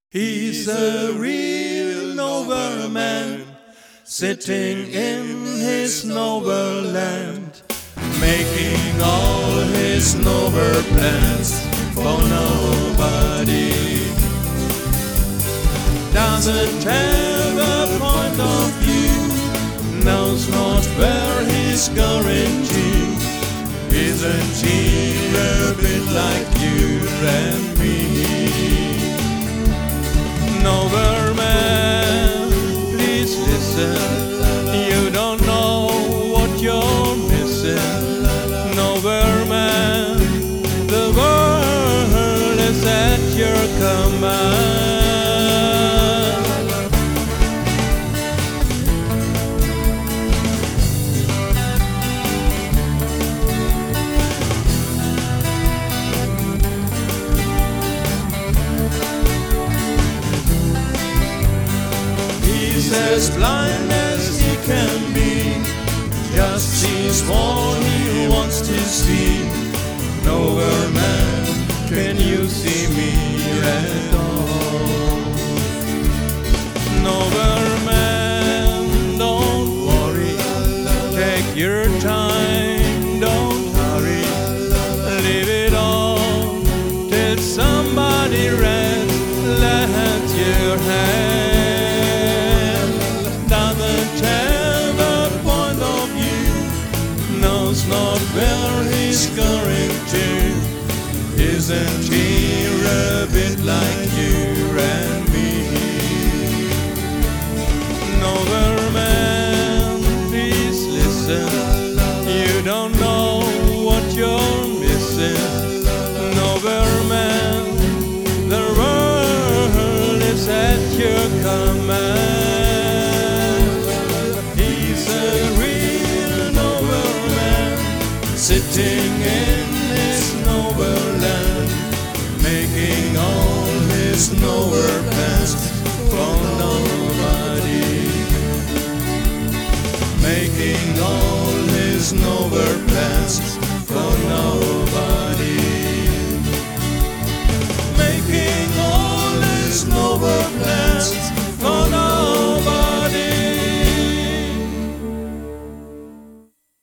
He's a real nobleman, sitting in his noble land, making all his noble plans for nobody. Doesn't have a point of view, knows not where he's going to. Isn't he a bit like you and me? Noble man, please listen, you don't know what you're missing. Noble man, the world is at your command. He's as blind as he can be, just sees what he wants to see. Noble man, can you see me at all? Noble man, don't worry, take your time, don't hurry. Leave it all till somebody lends your hand. Not where he's going to. Isn't he a bit like you and me? Noble man, please listen, you don't know what you're missing. Noble man, the world is at your command. Sitting in his noble land, making all his noble plans for nobody. Making all his noble plans for nobody.